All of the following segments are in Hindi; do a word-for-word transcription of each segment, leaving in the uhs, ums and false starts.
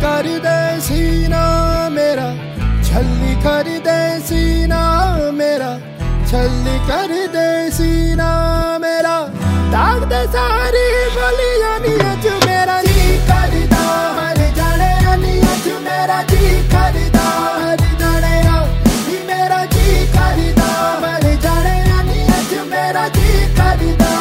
कर दे सीना मेरा, छल्ली कर दे सीना मेरा, छल्ली कर दे सीना मेरा, दाग दे सारी गलियां नी अज मेरा जी करदा हर जाने नी अज मेरा जी करदा हर जाने नी मेरा जी करदा हर जाने नी अज मेरा जी करदा।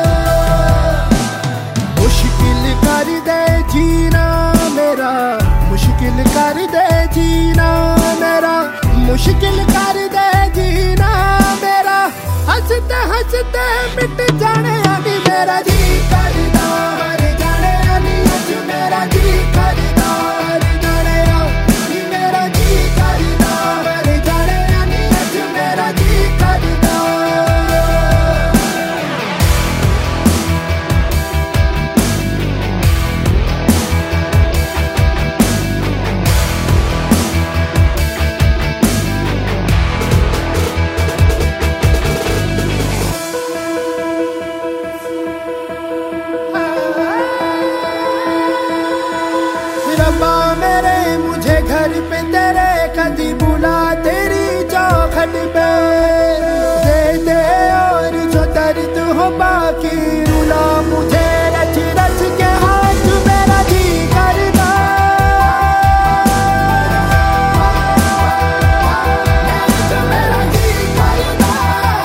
मुश्किल कर दे जीना मेरा, मुश्किल कर दे जीना मेरा, मुश्किल कर दे जीना मेरा, हंसते हंसते मिट जाने नी मेरा जी करदा हर जाने नी अज मेरा जी करदा हर जाने नी मेरा जी करदा हर जाने नी अज मेरा जी करदा। रब्बा मेरे मुझे घर पे तेरे कदी बुला तेरी चौखट पे, दे दे और जो दर्द हो बाकी रुला मुझे रच रच के हाथ मेरा जी करदा। मेरा जी करदा,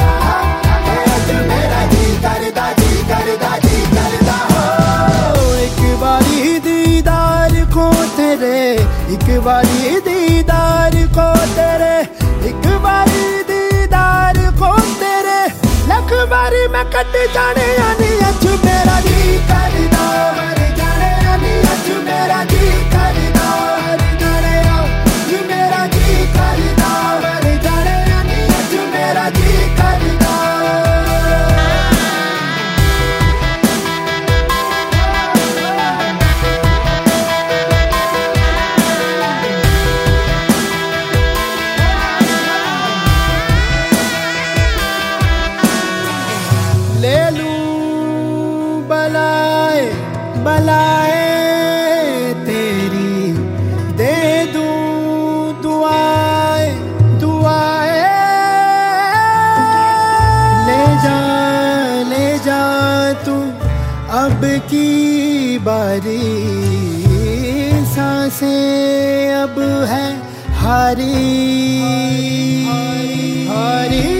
मेरा जी करदा जी करदा जी करदा हो। एक बारी दीदार को तेरे, एक बारी दीदार को तेरे, एक बारी दीदार को तेरे, लख बारी मैं कट जाने यानी अज मेरा जी करदा हर जाने यानी अज मेरा जी करदा हर जाने अज मेरा जी करदा हर जाने यानी अज मेरा जी करदा। ले लूं बलाए बलाए तेरी, दे दूं दुआए दुआए, ले जा ले जा तू अब की बारी, सांसें अब है हारी हारी।